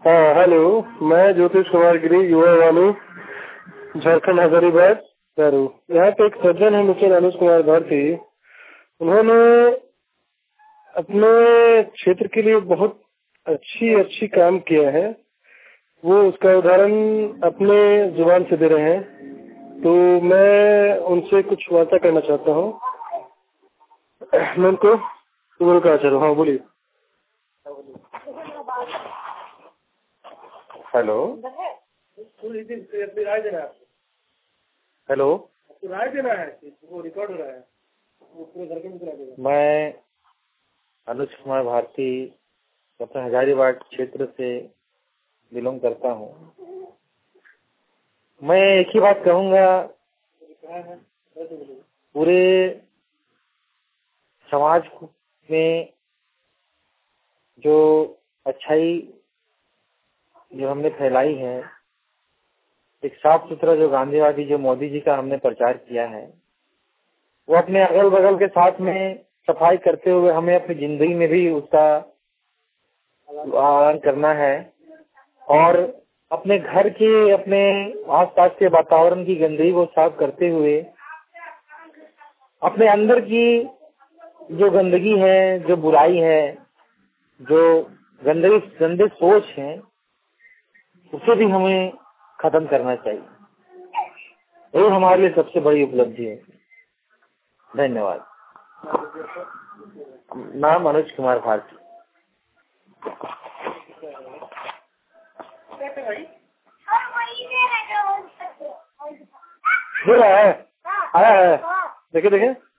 हाँ हेलो, मैं ज्योतिष कुमार गिरी, युवा वालू, झारखंड, हजारीबाग, दारू। यहाँ पे एक सज्जन है मिस्टर अनुज कुमार भारती। उन्होंने अपने क्षेत्र के लिए बहुत अच्छी काम किया है। वो उसका उदाहरण अपने जुबान से दे रहे हैं, तो मैं उनसे कुछ वार्ता करना चाहता हूँ। मैं उनको बोलकर चलो। हाँ बोलिए। हेलो राय देना है आपको। हेलो, आपको राय देना है, वो रिकॉर्ड हो रहा है, वो पूरे घर में करा देगा। मैं अनुज कुमार भारती अपने हजारीबाग क्षेत्र से बिलोंग करता हूँ। मैं एक ही बात कहूँगा, पूरे समाज में जो अच्छाई जो हमने फैलाई है, एक साफ सुथरा जो गांधीवादी जो मोदी जी का हमने प्रचार किया है, वो अपने अगल बगल के साथ में सफाई करते हुए हमें अपनी जिंदगी में भी उसका पालन करना है। और अपने घर के, अपने आसपास के वातावरण की गंदगी को साफ करते हुए अपने अंदर की जो गंदगी है, जो बुराई है, जो गंदे सोच है, उसे भी हमें खत्म करना चाहिए। ये हमारे लिए सबसे बड़ी उपलब्धि है। धन्यवाद। नाम अनुज कुमार भारती। दे रहा है, आया है, देखे देखे।